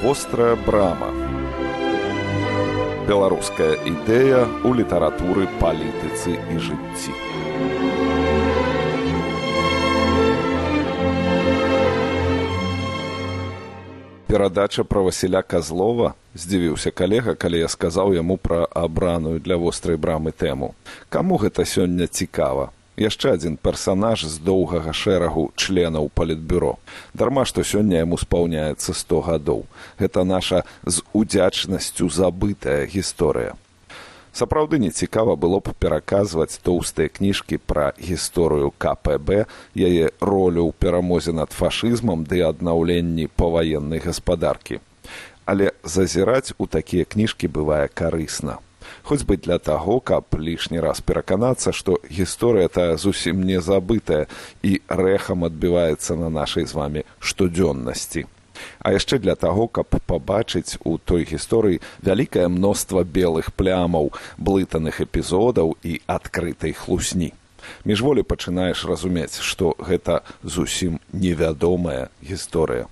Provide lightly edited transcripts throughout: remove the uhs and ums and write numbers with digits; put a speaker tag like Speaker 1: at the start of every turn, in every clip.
Speaker 1: Вострая брама. Беларуская ідэя ў літаратуры, палітыцы і жыцці. Перадача пра Васіля Казлова? Здзівіўся калега, калі я сказаў яму пра абраную для вострай брамы тэму. Каму гэта сёння цікава? Яшчэ адзін персанаж з доўгага шэрагу членаў палітбюро. Дарма, што сёння яму спаўняецца 100 гадоў. Гэта наша з удзячнасцю забытая гісторыя. Сапраўды нецікава было б пераказваць тоўстыя кніжкі пра гісторыю КПБ, яе ролю ў перамозе над фашызмам ды аднаўленні паваеннай гаспадаркі. Але зазіраць у такія кніжкі бывае карысна. Хоць бы для таго, каб лішні раз пераканацца, што гісторыя тая зусім не забытая і рэхам адбіваецца на нашай з вамі штодзённасці. А яшчэ для таго, каб пабачыць у той гісторыі вялікае мноства белых плямаў, блытаных эпізодаў і адкрытай хлусні. Міжволі пачынаеш разумець, што гэта зусім невядомая гісторыя.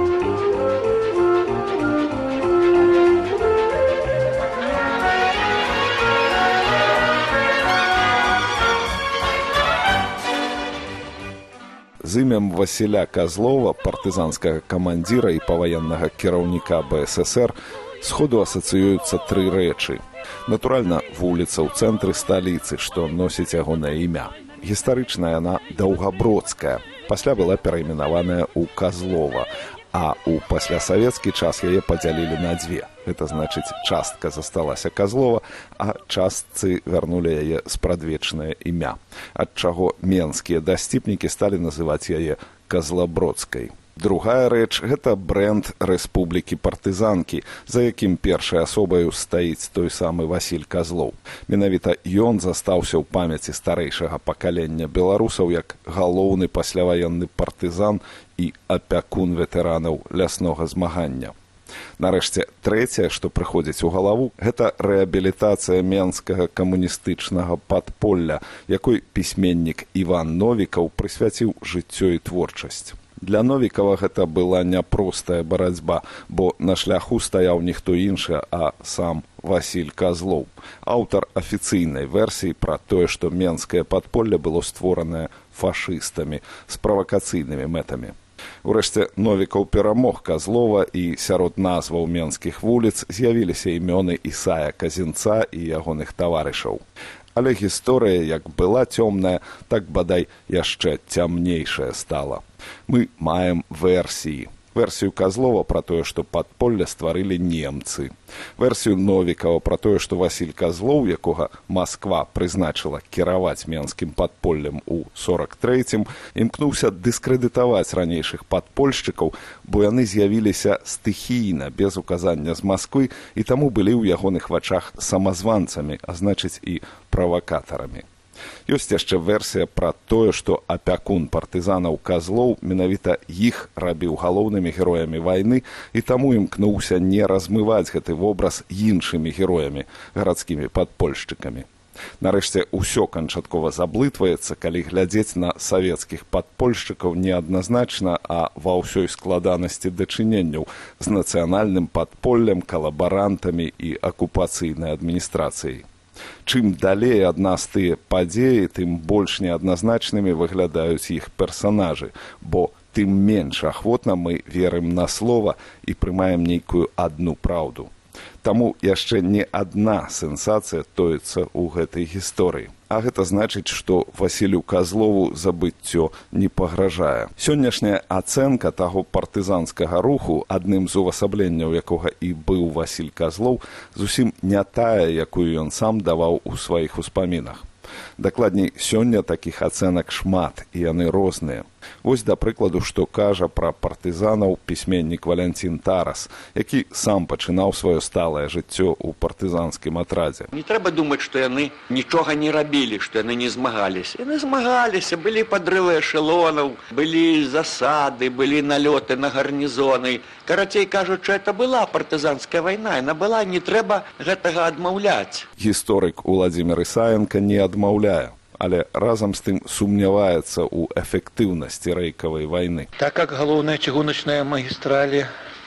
Speaker 1: З імем Васіля Казлова, партызанскага камандзіра і паваеннага кіраўніка БССР, сходу асацыююцца тры рэчы. Натуральна, вуліца ў цэнтры сталіцы, што носіць ягонае імя. Гістарычная яна Даўгабродская, пасля была перайменаваная ў Казлова, а ў паслясавецкі час яе падзялілі на дзве. Гэта значыць, частка засталася Казлова, а частцы вярнулі яе спрадвечнае імя, ад чаго менскія дасціпнікі сталі называць яе Казлабродскай. Другая рэч – гэта брэнд рэспублікі партызанкі, за якім першай асобаю стаіць той самы Васіль Казлоў. Менавіта ён застаўся ў памяці старэйшага пакалення беларусаў як галоўны пасляваенны партызан і апякун ветэранаў ляснога змагання. Нарэшце, трэцяе, што прыходзіць у галаву, гэта рэабілітацыя менскага камуністычнага падполля, якой пісьменнік Іван Новікаў прысвяціў жыццё і творчасць. Для Новікава гэта была няпростая барацьба, бо на шляху стаяў ніхто іншы, а сам Васіль Казлоў, аўтар афіцыйнай версіі пра тое, што менскае падполле было створанае фашыстамі з правакацыйнымі мэтамі. Урэшце, Новікаў перамог Казлова, і сярод назваў менскіх вуліц з'явіліся імёны Ісая Казінца і ягоных таварышаў. Але гісторыя, як была цёмная, так бадай яшчэ цямнейшая стала. Мы маем версіі. Версію Казлова пра тое, што падполле стварылі немцы. Версію Новікава пра тое, што Васіль Казлоў, якога Масква прызначыла кіраваць менскім падполлем у 43-м, імкнуўся дыскрэдытаваць ранейшых падпольшчыкаў, бо яны з'явіліся стыхійна, без указання з Масквы, і таму былі ў ягоных вачах самазванцамі, а значыць і правакатарамі. Ёсць яшчэ версія пра тое, што апякун партызанаў Казлоў менавіта іх рабіў галоўнымі героямі вайны, і таму імкнуўся не размываць гэты вобраз іншымі героямі, гарадскімі падпольшчыкамі. Нарэшце, усё канчаткова заблытваецца, калі глядзець на савецкіх падпольшчыкаў неадназначна, а ва ўсёй складанасці дачыненняў з нацыянальным падполлем, калабарантамі і акупацыйнай адміністрацыяй. Чым далей ад нас тыя падзеі, тым больш неадназначнымі выглядаюць іх персанажы, бо тым менш ахвотна мы верым на слова і прымаем нейкую адну праўду. Таму яшчэ не адна сенсацыя тоіцца ў гэтай гісторыі. А гэта значыць, што Васілю Казлову забыццё не пагражае. Сённяшняя ацэнка таго партызанскага руху, адным з увасабленняў якога і быў Васіль Казлоў, зусім не тая, якую ён сам даваў у сваіх успамінах. Дакладней, сёння такіх ацэнак шмат, і яны розныя. Вось, да прыкладу, што кажа пра партызанаў пісьменнік Валянцін Тарас, які сам пачынаў сваё сталае жыццё ў партызанскім атрадзе.
Speaker 2: Не трэба думаць, што яны нічога не рабілі, што яны не змагаліся. Яны змагаліся, былі падрывы эшэлонаў, былі засады, былі налёты на гарнізоны. Карацей кажучы, это была партызанская вайна, яна была, не трэба гэтага адмаўляць.
Speaker 1: Гісторык Уладзімір Ісаенка не адмаўляе, але разам з тым сумняваецца ў эфектыўнасці рэйкавай вайны.
Speaker 3: Так как галоўная чыгуначная магістраль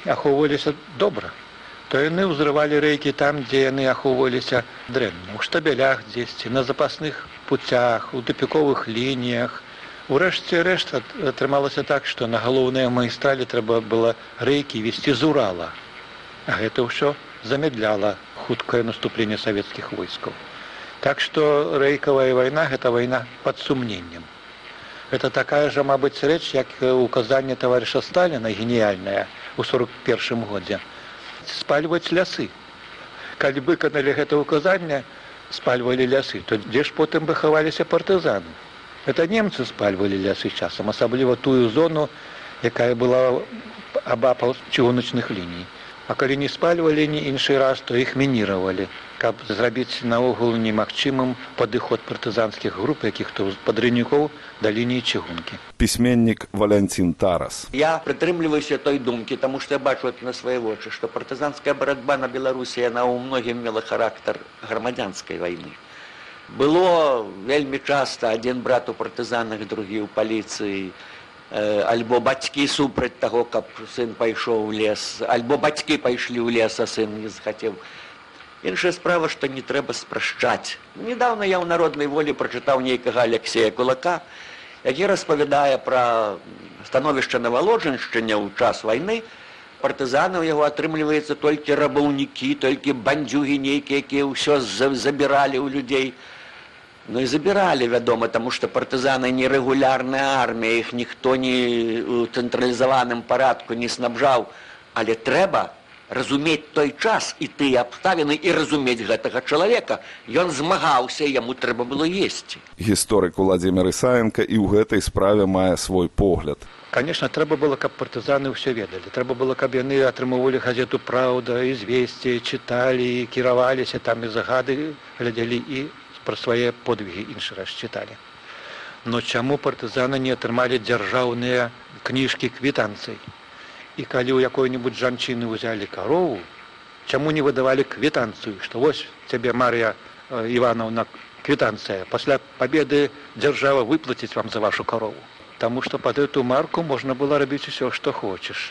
Speaker 3: ахоўваліся добра, то яны ўзрывалі рэйкі там, дзе яны ахоўваліся дрэнна, у штабелях дзесьці, на запасных пуцях, у тупіковых лініях. Урэшце рэшт атрымалася так, што на галоўныя магістралі трэба было рэйкі везці з Урала. А гэта ўсё замедляла хуткае наступленне савецкіх войскаў. Так што рэйкавая вайна – гэта вайна пад сумненнем. Гэта такая жа, мабыць, рэч, як указанне таварыша Сталіна, геніяльнае, у 41-м годзе. Спальваць лясы. Калі выканалі гэта указанне, спальвалі лясы, то дзе ж потым бы хаваліся партызаны? Это немцы спальвалі лясы часам, асабліва тую зону, якая была абапал чыгуначных ліній. А калі не спальвалі ні іншы раз, то іх мініравалі, каб зрабіць наогул немагчымым падыход партызанскіх груп, якіх-то падрыўнікоў да лініі чыгункі.
Speaker 1: Пісьменнік Валянцін Тарас.
Speaker 2: Я прытрымліваюся той думкі, таму што я бачу на свае вочы, што партызанская барацьба на Беларусі, яна ў многім мела характар грамадзянскай вайны. Было вельмі часта адзін брат у партызанах, другі ў паліцыі, альбо бацькі супраць таго, каб сын пайшоў у лес, альбо бацькі пайшлі ў лес, а сын не захацеў. Іншая справа, што не трэба спрашчаць. Недаўна я ў народнай волі прачытаў нейкага Алексея Кулака, які распавядае пра становішча на Валожыншчыне ў час вайны. Партызаны ў яго атрымліваецца толькі рабаўнікі, толькі бандзюгі нейкія, якія ўсё забіралі ў людзей. Ну і забіралі, вядома, таму што партызаны нерэгулярная армія, іх ніхто не ў цэнтралізаваным парадку не снабжаў. Але трэба разумець той час і тыя абставіны і разумець гэтага чалавека. Ён змагаўся, яму трэба было есці.
Speaker 1: Гісторык Уладзімір Ісаенка і ў гэтай справе мае свой погляд.
Speaker 3: Конечно, трэба было, каб партызаны ўсё ведалі. Трэба было, каб яны атрымоўвалі газету «Праўда», «Ізвесце», чыталі, кіраваліся, там і загады глядзелі і пра свае подвігі іншы раз чыталі. Но чаму партызаны не атрымалі дзяржаўныя кніжкі квітанцый? І калі ў якой-небудзь жанчыны ўзялі карову, чаму не выдавалі квітанцыю, што вось цябе, Марія Івановна, квітанцыя, пасля пабеды дзяржава выплаціць вам за вашу карову. Таму што пад эту марку можна было рабіць усё, што хочаш.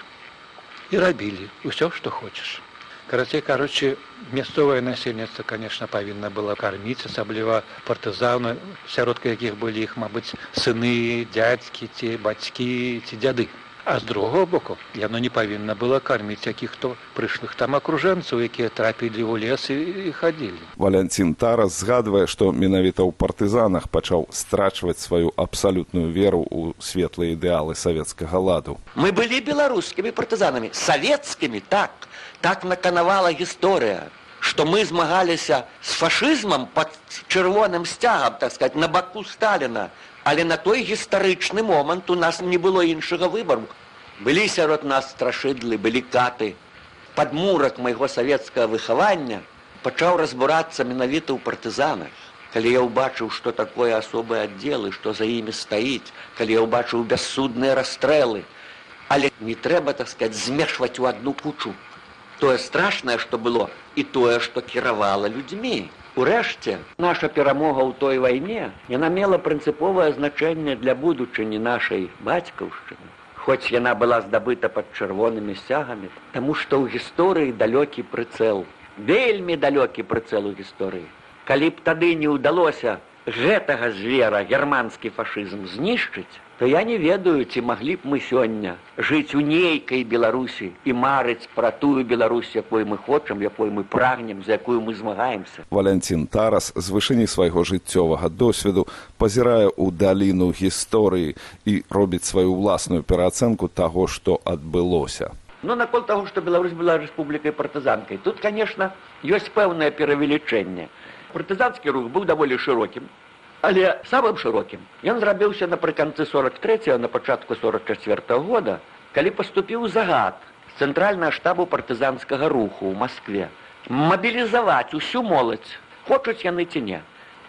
Speaker 3: І рабілі усё, што хочаш. Карацей кажучы, мясцовае насельніцтва, конечно, павінна было карміць, асабліва партызаны, сярод якіх былі іх, мабыць, сыны, дзядзькі, ці бацькі, ці дзяды. А з другого боку, яно не павінна было карміць якіх-то прышлых там акружэнцаў, якія трапілі ў лес і хадзілі.
Speaker 1: Валянцін Тарас згадвае, што менавіта ў партызанах пачаў страчваць сваю абсалютную веру ў светлыя ідэалы савецкага ладу.
Speaker 2: Мы былі беларускімі партызанамі, савецкімі, так. Так наканавала гісторыя, што мы змагаліся з фашызмам пад чырвоным сцягам, так сказаць, на баку Сталіна. Але на той гістарычны момант у нас не было іншага выбару. Былі сярод нас страшыдлы, былі каты. Падмурак майго савецкага выхавання пачаў разбурацца менавіта ў партызанах. Калі я ўбачыў, што такое асобыя аддзелы, што за імі стаіць, калі я ўбачыў бяссудныя расстрэлы. Але не трэба, так сказаць, змешваць у адну кучу тое страшнае, што было, і тое, што кіравала людзьмі. Урэшце, наша перамога ў той вайне, яна мела прынцыповае значэнне для будучыні нашай бацькаўшчыны, хоць яна была здабыта пад чырвонымі сцягамі, таму што ў гісторыі далёкі прыцэл, вельмі далёкі прыцэл у гісторыі. Калі б тады не ўдалося гэтага звера, германскі фашызм, знішчыць, то я не ведаю, ці маглі б мы сёння жыць у нейкай Беларусі і марыць пра тую Беларусь, якой мы хочам, якой мы прагнем, за якую мы змагаемся.
Speaker 1: Валянцін Тарас з вышыні свайго жыццёвага досведу пазірае ў даліну гісторыі і робіць сваю ўласную пераацэнку таго, што адбылося.
Speaker 2: Ну, наконт таго, што Беларусь была рэспублікай-партызанкай, тут, конечно, ёсць пэўнае перавелічэнне. Партызанскі рух быў даволі шырокім, але самым шырокім ён зрабіўся напрыканцы 43-го, на пачатку 44-го года, калі паступіў загад з цэнтральнага штабу партызанскага руху ў Маскве мабілізаваць усю моладзь, хочуць яны ці не.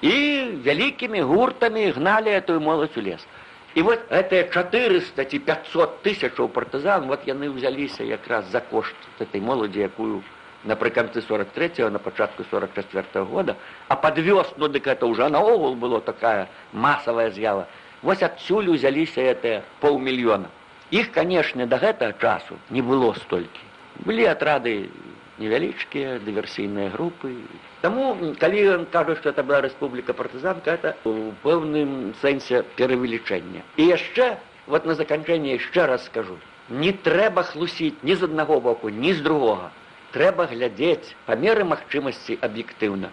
Speaker 2: І вялікімі гуртамі гналі этую моладзь у лес. І вот гэтыя 400 ці 500 тысячаў партызан, вот яны ўзяліся якраз за кошт этой моладзі, якую напрыканцы 43-го, на пачатку 44-го года, а пад вёсну, дык это ўжо наогул было такая масавая з'ява. Вось адсюль узяліся гэтыя 500 000. Іх, канешне, да гэтага часу не было столькі. Былі атрады невялічкія, дыверсійныя групы. Таму, калі ён кажа, што это была рэспубліка-партызанка, это ў пэўным сэнсе перавелічэння. І яшчэ, вот на заканчэнне яшчэ раз скажу, не трэба хлусіць ні з аднаго боку, ні з другога. Трэба глядзець па меры магчымасці аб'ектыўна.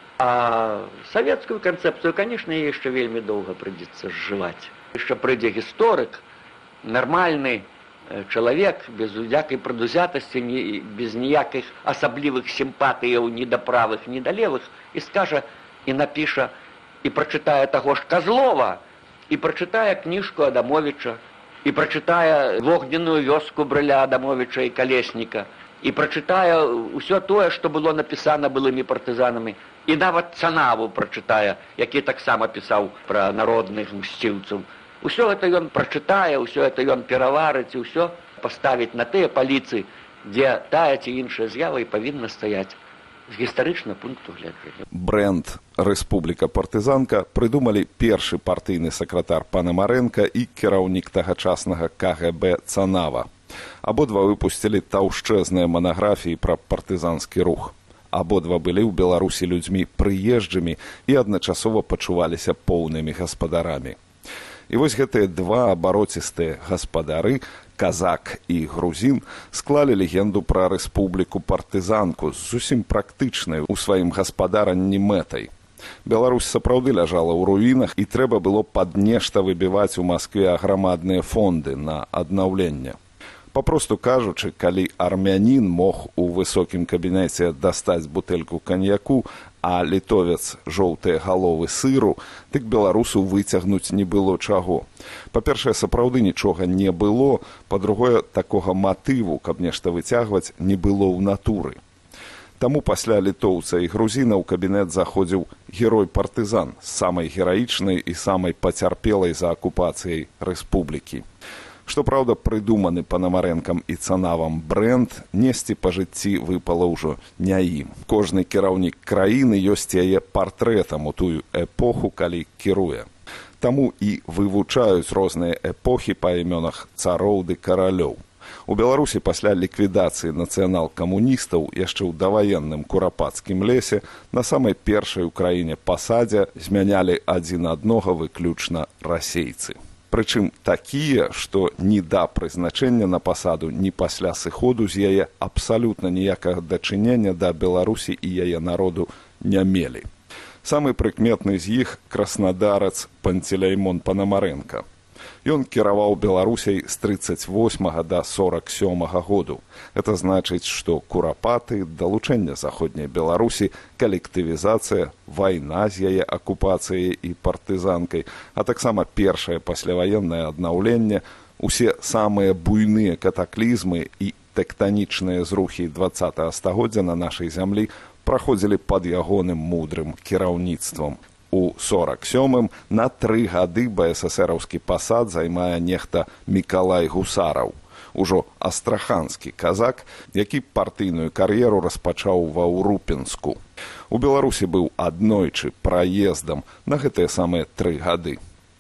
Speaker 2: А савецкую канцэпцыю, канешне, яшчэ вельмі доўга прыйдзецца зжываць. Яшчэ прыйдзе гісторык, нармальны чалавек, без усякай прадузятасці, без ніякіх асаблівых сімпатыяў ні да правых, ні да левых, і скажа, і напіша, і прачытае таго ж Казлова, і прачытае кніжку Адамовіча, і прачытае вогненную вёску Брыля Адамовіча і Калесніка, і прачытае ўсё тое, што было напісана былымі партызанамі, і нават Цанаву прачытае, які таксама пісаў пра народных мсціўцаў. Усё гэта ён прачытае, усё гэта ён пераварыць, і ўсё паставіць на тыя паліцы, дзе тая ці іншая з'ява і павінна стаяць з гістарычнага пункту гледжання.
Speaker 1: Брэнд «Рэспубліка-партызанка» прыдумалі першы партыйны сакратар Панамарэнка і кіраўнік тагачаснага КГБ Цанава. Абодва выпусцілі таўшчэзныя манаграфіі пра партызанскі рух. Абодва былі ў Беларусі людзьмі прыезджымі і адначасова пачуваліся поўнымі гаспадарамі. І вось гэтыя два абароцістыя гаспадары, казак і грузін, склалі легенду пра рэспубліку-партызанку з зусім практычнай у сваім гаспадаранні мэтай. Беларусь сапраўды ляжала ў руінах, і трэба было пад нешта выбіваць у Маскве аграмадныя фонды на аднаўленне. Папросту кажучы, калі армянін мог у высокім кабінеце дастаць бутэльку каньяку, а літовец жоўтыя галовы сыру, дык беларусу выцягнуць не было чаго. Па-першае, сапраўды нічога не было, па-другое, такога матыву, каб нешта выцягваць, не было ў натуры. Таму пасля літоўца і грузіна ў кабінет заходзіў герой-партызан з самай гераічнай і самай пацярпелай за акупацыяй рэспублікі. Што, праўда, прыдуманы Панамарэнкам і Цанавам брэнд несці па жыцці выпала ўжо не ім. Кожны кіраўнік краіны ёсць яе партрэтам у тую эпоху, калі кіруе. Таму і вывучаюць розныя эпохі па імёнах цароў ды каралёў. У Беларусі пасля ліквідацыі нацыянал-камуністаў яшчэ ў даваенным курапацкім лесе на самай першай у краіне пасадзе змянялі адзін аднога выключна расейцы. Прычым такія, што ні да прызначэння на пасаду, ні пасля сыходу з яе абсалютна ніякага дачынення да Беларусі і яе народу не мелі. Самы прыкметны з іх краснадарац Панцелеймон Панамарэнка. Ён кіраваў Беларусяй з 38 да 47 году. Это значыць, што курапаты, далучэнне заходняй Беларусі, калектывізацыя, вайна з яе акупацыяй і партызанкай, а таксама першае пасляваеннае аднаўленне, усе самыя буйныя катаклізмы і тэктанічныя зрухі 20-го стагоддзя на нашай зямлі праходзілі пад ягоным мудрым кіраўніцтвам. У 47-м на 3 гады БССРаўскі пасад займае нехта Мікалай Гусараў, ужо астраханскі казак, які партыйную кар'еру распачаў ва Ўрупенску. У Беларусі быў аднойчы праездам на гэтыя самыя 3 гады.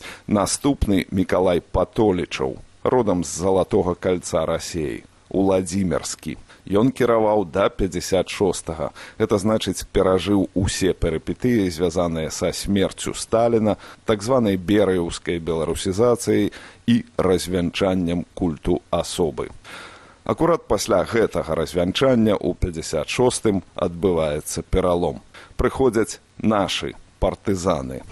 Speaker 1: Наступны Мікалай Патолічаў, родам з Залатога кальца Расеі, Уладзімірскі. Ён кіраваў да 56-го. Это значыць, перажыў усе перыпетыі, звязаныя са смерцю Сталіна, так званай берыеўскай беларусізацыяй і развянчаннем культу асобы. Акурат пасля гэтага развянчання ў 56-м адбываецца пералом. Прыходзяць нашы партызаны.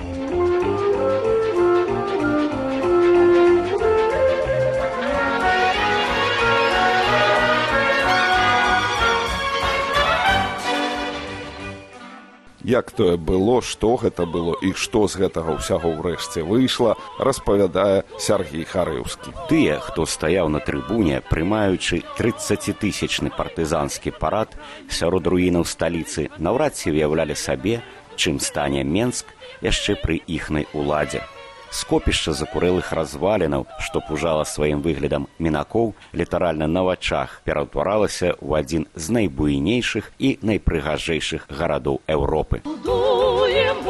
Speaker 1: Як тое было, што гэта было і што з гэтага ўсяго ўрэшце выйшла, распавядае Сяргей Харыўскі.
Speaker 4: Тыя, хто стаяў на трыбуне, прымаючы 30-тысячны партызанскі парад сярод руінаў сталіцы, наўрад ці выяўлялі сабе, чым стане Менск яшчэ пры іхнай уладзе. Скопішча закурэлых развалінаў, што пужала сваім выглядам мінакоў, літаральна на вачах пераўтваралася ў адзін з найбуйнейшых і найпрыгажэйшых гарадоў Еўропы.
Speaker 5: Будуем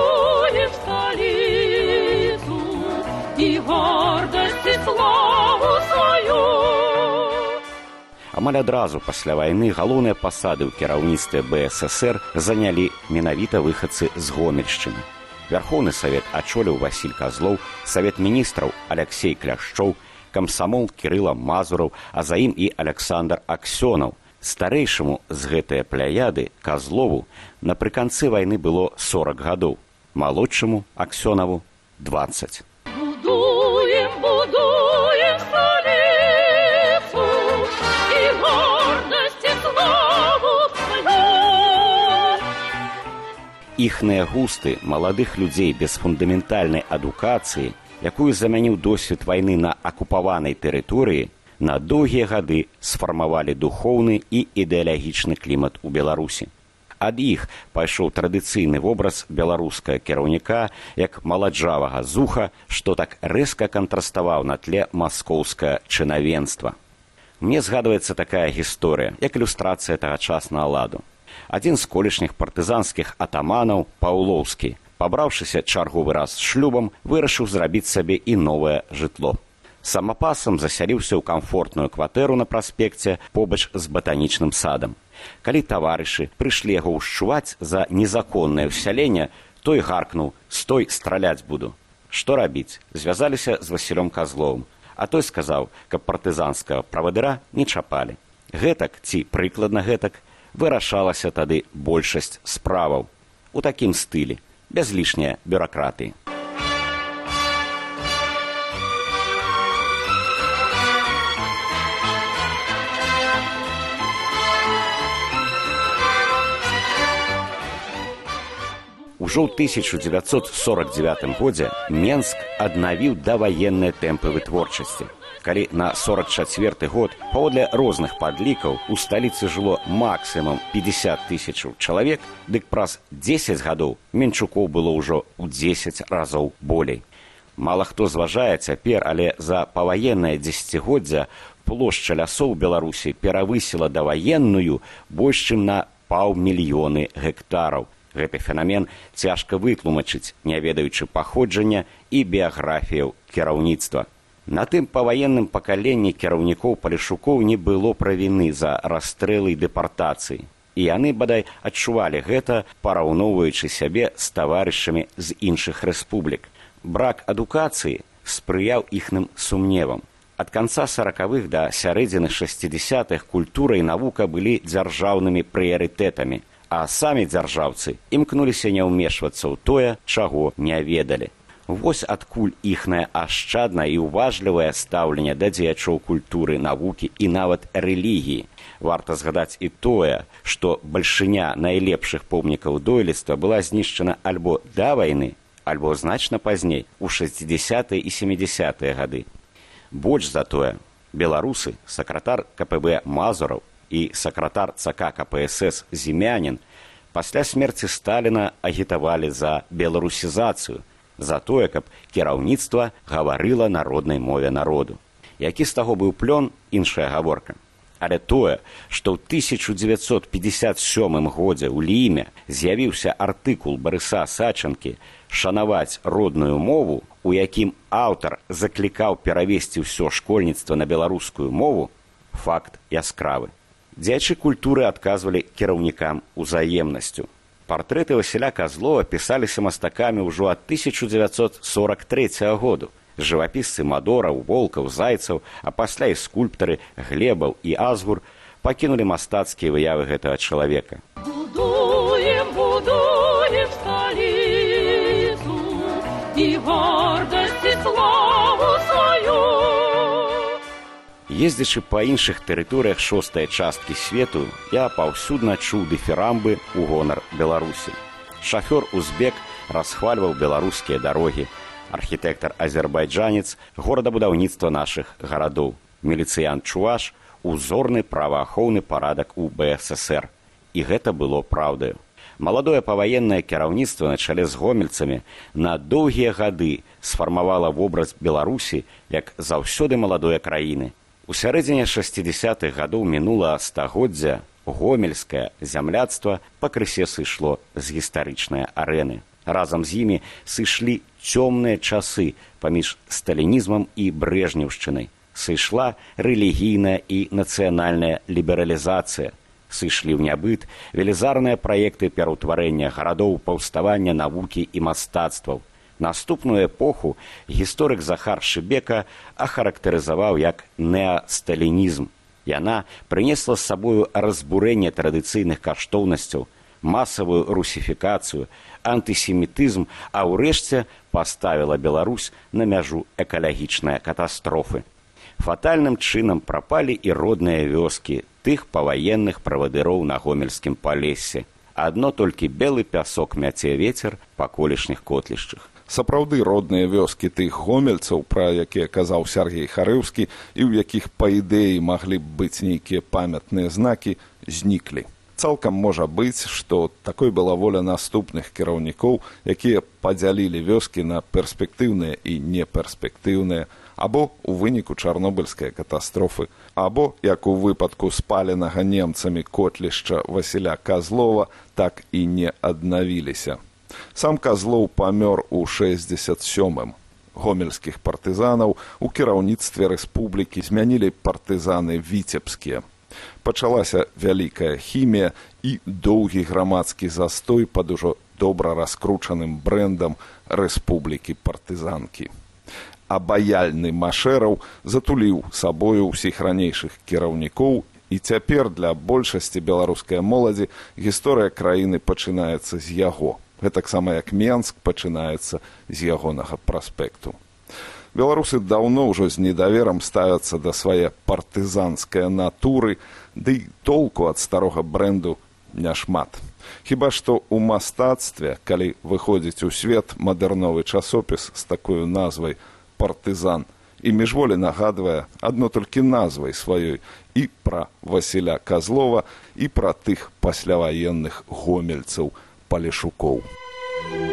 Speaker 5: сталіцу і гордасць і славу сваю.
Speaker 4: А Амаль адразу пасля вайны галоўныя пасады ў кіраўніцтве БССР занялі менавіта выхадцы з Гомельшчыны. Вярхоўны савет ачоліў Васіль Казлоў, савет міністраў Аляксей Кляшчоў, камсамол Кірыла Мазураў, а за ім і Аляксандр Аксёнаў. Старэйшаму з гэтыя пляяды Казлову напрыканцы вайны было 40 гадоў, малодшаму Аксёнаву 20.
Speaker 5: Будуем, будуем столицу и гордость и славу свою.
Speaker 4: Іхныя густы маладых людзей без фундаментальнай адукацыі, якую замяніў досвед вайны на акупаванай тэрыторыі, на доўгія гады сфармавалі духоўны і ідэалагічны клімат у Беларусі. Ад іх пайшоў традыцыйны вобраз беларускага кіраўніка як маладжавага зуха, што так рэзка кантраставаў на тле маскоўскага чынавенства. Мне згадваецца такая гісторыя, як ілюстрацыя тагачаснага ладу. Адзін з колішніх партызанскіх атаманаў, Паўлоўскі, пабраўшыся чарговы раз з шлюбам, вырашыў зрабіць сабе і новае жытло. Самапасам засяліўся ў камфортную кватэру на праспекце побач з батанічным садам. Калі таварышы прыйшлі яго ўшчуваць за незаконнае ўсяленне, той гаркнуў: «Стой, страляць буду». Што рабіць? Звязаліся з Васілём Казловым, а той сказаў, каб партызанскага правадыра не чапалі. Гэтак, ці прыкладна гэтак, вырашалася тады большасць справаў. У такім стылі, без лішняй бюракратыі. Ужо ў 1949 годзе Менск аднавіў даваенныя тэмпы вытворчасці. Калі на 44 год, паводле розных падлікаў, у сталіцы жыло максімум 50 000 чалавек, дык праз 10 гадоў менчукоў было ўжо ў 10 разоў болей. Мала хто зважае цяпер, але за паваеннае дзесяцігоддзя плошча лясоў Беларусі перавысіла даваенную больш чым на 500 000 гектараў. Гэты фенамен цяжка вытлумачыць, не ведаючы паходжання і біяграфіяў кіраўніцтва. На тым паваенным пакаленні кіраўнікоў палешукоў не было правіны за расстрэлы і дэпартацыі. І яны, бадай, адчувалі гэта, параўноўваючы сябе з таварышамі з іншых рэспублік. Брак адукацыі спрыяў іхным сумневам. Ад канца 40-х да сярэдзіны 60-х культура і навука былі дзяржаўнымі прыярытэтамі, а самі дзяржаўцы імкнуліся не ўмешвацца ў тое, чаго не ведалі. Вось адкуль іхнае ашчаднае і уважлівае стаўленне да дзеячоў культуры, навукі і нават рэлігіі. Варта згадаць і тое, што бальшыня найлепшых помнікаў дойлідства была знішчана альбо да вайны, альбо значна пазней, у 60-е і 70-е гады. Больш за тое, беларусы, сакратар КПБ Мазураў і сакратар ЦК КПСС Зімянін пасля смерці Сталіна агітавалі за беларусізацыю, за тое, каб кіраўніцтва гаварыла народнай мове народу. Які з таго быў плён, іншая гаворка. Але тое, што ў 1957 годзе ў Ліме з'явіўся артыкул Барыса Сачанкі «Шанаваць родную мову», у якім аўтар заклікаў перавесці ўсё школьніцтва на беларускую мову, факт яскравы. Дзеячы культуры адказвалі кіраўнікам узаемнасцю. Партрэты Васіля Казлова пісаліся мастакамі ўжо ад 1943 году. Жывапісцы Мадораў, Волкаў, Зайцаў, а пасля і скульптары Глебаў і Азгур пакінулі мастацкія выявы гэтага чалавека.
Speaker 5: Будуем, будуем столицу и гордость и славу свою.
Speaker 4: Ездзячы па іншых тэрыторыях шостай часткі свету, я паўсюдна чуў дыферамбы ў гонар Беларусі. Шафёр-узбек расхвальваў беларускія дарогі, архітэктар-азербайджанец горадабудаўніцтва нашых гарадоў, міліцыянт-чуваш узорны праваахоўны парадак у БССР. І гэта было праўдаю. Маладое паваеннае кіраўніцтва на чале з гомельцамі на доўгія гады сфармавала вобраз Беларусі як заўсёды маладой краіны. У сярэдзіне 60-х гадоў мінулага стагоддзя гомельскае зямляцтва пакрысе сышло з гістарычнай арэны. Разам з імі сышлі цёмныя часы паміж сталінізмам і брэжнеўшчынай. сышла рэлігійная і нацыянальная лібералізацыя. Сышлі ў нябыт велізарныя праекты пераўтварэння гарадоў, паўставання навукі і мастацтваў. Наступную эпоху гісторык Захар Шыбека ахарактарызаваў як неасталінізм. Яна прынесла з сабою разбурэнне традыцыйных каштоўнасцяў, масавую русіфікацыю, антысемітызм, а ўрэшце паставіла Беларусь на мяжу экалагічнай катастрофы. Фатальным чынам прапалі і родныя вёскі тых паваенных правадыроў на гомельскім палесе. Адно толькі белы пясок мяце вецер па колішніх котлішчах.
Speaker 1: Сапраўды родныя вёскі тых гомельцаў, пра якія казаў Сяргей Харыўскі, і ў якіх, па ідэі, маглі б быць нейкія памятныя знакі, зніклі. Цалкам можа быць, што такой была воля наступных кіраўнікоў, якія падзялілі вёскі на перспектыўныя і неперспектыўныя, або ў выніку чарнобыльскай катастрофы, або, як у выпадку спаленага немцамі котлішча Васіля Казлова, так і не аднавіліся. Сам Казлоў памёр у 67-м. Гомельскіх партызанаў у кіраўніцтве рэспублікі змянілі партызаны віцебскія. Пачалася вялікая хімія і доўгі грамадскі застой пад ужо добра раскручаным брэндам рэспублікі партызанкі. Абаяльны Машэраў затуліў сабою ўсіх ранейшых кіраўнікоў, і цяпер для большасці беларускай моладзі гісторыя краіны пачынаецца з яго. Гэтаксама як Менск пачынаецца з ягонага праспекту. Беларусы даўно ўжо з недаверам ставяцца да свае партызанскай натуры, ды толку ад старога брэнду няшмат. Хіба што ў мастацтве, калі выходзіць у свет мадэрновы часопіс з такой назвай «Партызан», і міжволі нагадвае адно толькі назвай сваёй і пра Васіля Казлова, і пра тых пасляваенных гомельцаў Палешукоў.